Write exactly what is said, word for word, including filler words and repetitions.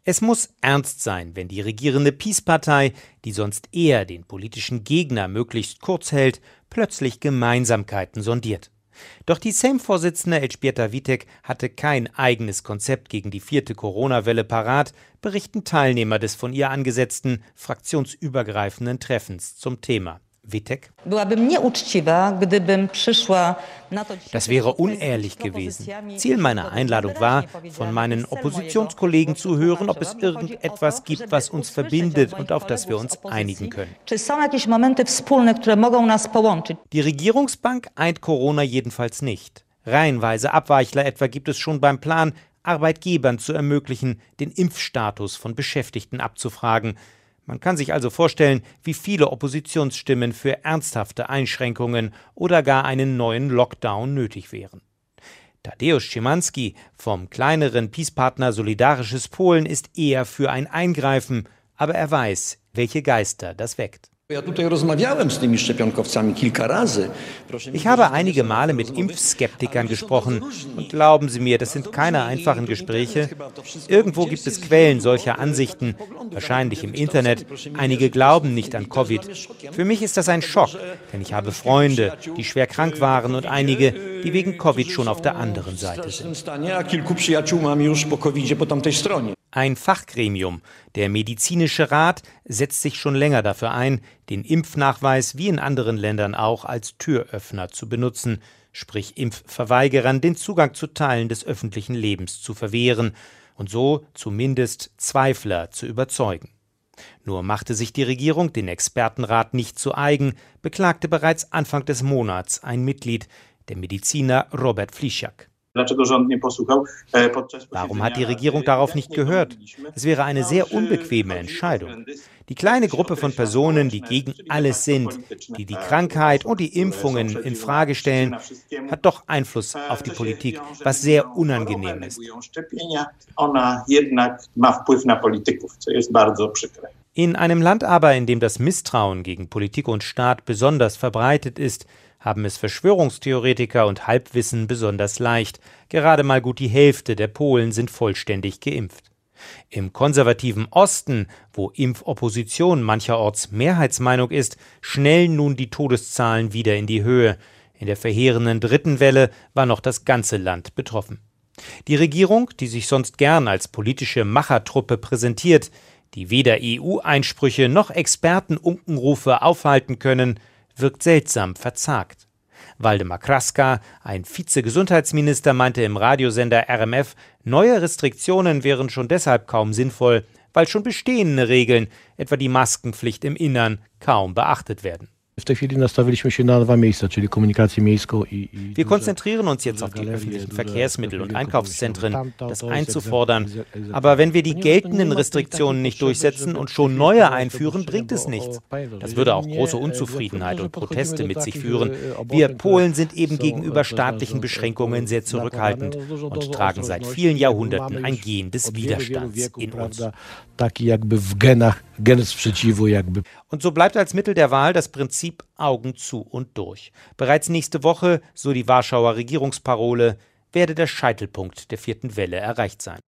Es muss ernst sein, wenn die regierende PiS-Partei, die sonst eher den politischen Gegner möglichst kurz hält, plötzlich Gemeinsamkeiten sondiert. Doch die Sejm-Vorsitzende Elżbieta Witek hatte kein eigenes Konzept gegen die vierte Corona-Welle parat, berichten Teilnehmer des von ihr angesetzten, fraktionsübergreifenden Treffens zum Thema. Witek: Das wäre unehrlich gewesen. Ziel meiner Einladung war, von meinen Oppositionskollegen zu hören, ob es irgendetwas gibt, was uns verbindet und auf das wir uns einigen können. Die Regierungsbank eint Corona jedenfalls nicht. Reihenweise Abweichler etwa gibt es schon beim Plan, Arbeitgebern zu ermöglichen, den Impfstatus von Beschäftigten abzufragen. Man kann sich also vorstellen, wie viele Oppositionsstimmen für ernsthafte Einschränkungen oder gar einen neuen Lockdown nötig wären. Tadeusz Szymański vom kleineren PiS-Partner Solidarisches Polen ist eher für ein Eingreifen, aber er weiß, welche Geister das weckt. Ich habe einige Male mit Impfskeptikern gesprochen und glauben Sie mir, das sind keine einfachen Gespräche. Irgendwo gibt es Quellen solcher Ansichten, wahrscheinlich im Internet. Einige glauben nicht an Covid. Für mich ist das ein Schock, denn ich habe Freunde, die schwer krank waren und einige, die wegen Covid schon auf der anderen Seite sind. Ein Fachgremium, der Medizinische Rat, setzt sich schon länger dafür ein, den Impfnachweis wie in anderen Ländern auch als Türöffner zu benutzen, sprich Impfverweigerern den Zugang zu Teilen des öffentlichen Lebens zu verwehren und so zumindest Zweifler zu überzeugen. Nur machte sich die Regierung den Expertenrat nicht zu eigen, beklagte bereits Anfang des Monats ein Mitglied, der Mediziner Robert Fliesiak. Warum hat die Regierung darauf nicht gehört? Es wäre eine sehr unbequeme Entscheidung. Die kleine Gruppe von Personen, die gegen alles sind, die die Krankheit und die Impfungen in Frage stellen, hat doch Einfluss auf die Politik, was sehr unangenehm ist. In einem Land aber, in dem das Misstrauen gegen Politik und Staat besonders verbreitet ist, haben es Verschwörungstheoretiker und Halbwissen besonders leicht. Gerade mal gut die Hälfte der Polen sind vollständig geimpft. Im konservativen Osten, wo Impfopposition mancherorts Mehrheitsmeinung ist, schnellen nun die Todeszahlen wieder in die Höhe. In der verheerenden dritten Welle war noch das ganze Land betroffen. Die Regierung, die sich sonst gern als politische Machertruppe präsentiert, die weder E U-Einsprüche noch Expertenunkenrufe aufhalten können, wirkt seltsam verzagt. Waldemar Kraska, ein Vize-Gesundheitsminister, meinte im Radiosender R M F, neue Restriktionen wären schon deshalb kaum sinnvoll, weil schon bestehende Regeln, etwa die Maskenpflicht im Innern, kaum beachtet werden. Wir konzentrieren uns jetzt auf die öffentlichen Verkehrsmittel und Einkaufszentren, das einzufordern. Aber wenn wir die geltenden Restriktionen nicht durchsetzen und schon neue einführen, bringt es nichts. Das würde auch große Unzufriedenheit und Proteste mit sich führen. Wir Polen sind eben gegenüber staatlichen Beschränkungen sehr zurückhaltend und tragen seit vielen Jahrhunderten ein Gen des Widerstands in uns. Und so bleibt als Mittel der Wahl das Prinzip Augen zu und durch. Bereits nächste Woche, so die Warschauer Regierungsparole, werde der Scheitelpunkt der vierten Welle erreicht sein.